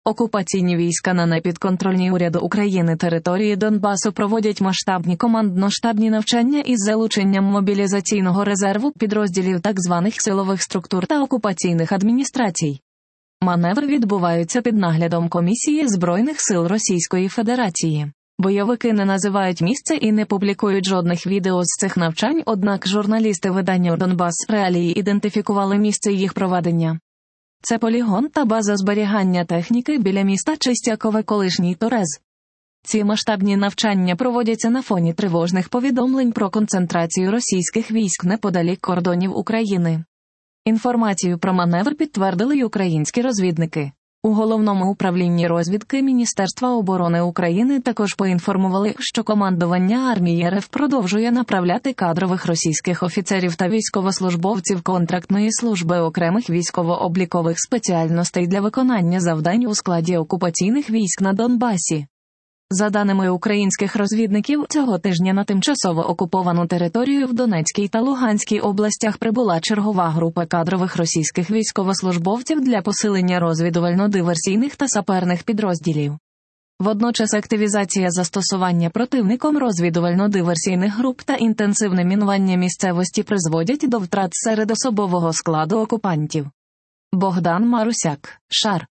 Окупаційні війська на непідконтрольній уряду України території Донбасу проводять масштабні командно-штабні навчання із залученням мобілізаційного резерву підрозділів так званих силових структур та окупаційних адміністрацій. Маневри відбуваються під наглядом Комісії Збройних сил Російської Федерації. Бойовики не називають місце і не публікують жодних відео з цих навчань, однак журналісти видання «Донбас Реалії» ідентифікували місце їх проведення. Це полігон та база зберігання техніки біля міста Чистякове, колишній Торез. Ці масштабні навчання проводяться на фоні тривожних повідомлень про концентрацію російських військ неподалік кордонів України. Інформацію про маневр підтвердили й українські розвідники. У Головному управлінні розвідки Міністерства оборони України також поінформували, що командування армії РФ продовжує направляти кадрових російських офіцерів та військовослужбовців контрактної служби окремих військово-облікових спеціальностей для виконання завдань у складі окупаційних військ на Донбасі. За даними українських розвідників, цього тижня на тимчасово окуповану територію в Донецькій та Луганській областях прибула чергова група кадрових російських військовослужбовців для посилення розвідувально-диверсійних та саперних підрозділів. Водночас активізація застосування противником розвідувально-диверсійних груп та інтенсивне мінування місцевості призводять до втрат серед особового складу окупантів. Богдан Марусяк, Шар.